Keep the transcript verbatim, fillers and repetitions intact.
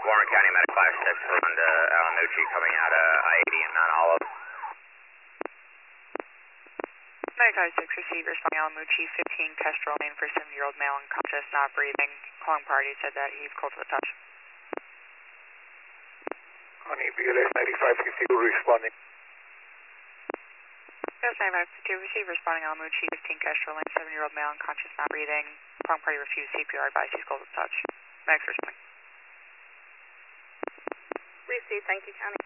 Warren County Medic five six on to Alamucci coming out of I eighty and Mount Olive. Medic five six, receive, responding Alamucci, fifteen Kestrel Lane for seventy-year-old male unconscious, not breathing. Calling party said that he's cold to the touch. Honey, B L S ninety-five fifty-two responding. B L S ninety-five fifty-two, receive, responding Alamucci, fifteen Kestrel Lane, seventy-year-old male unconscious, not breathing. Calling party refused C P R, advice he's cold to the touch. Medics responding. Receive, thank you, County.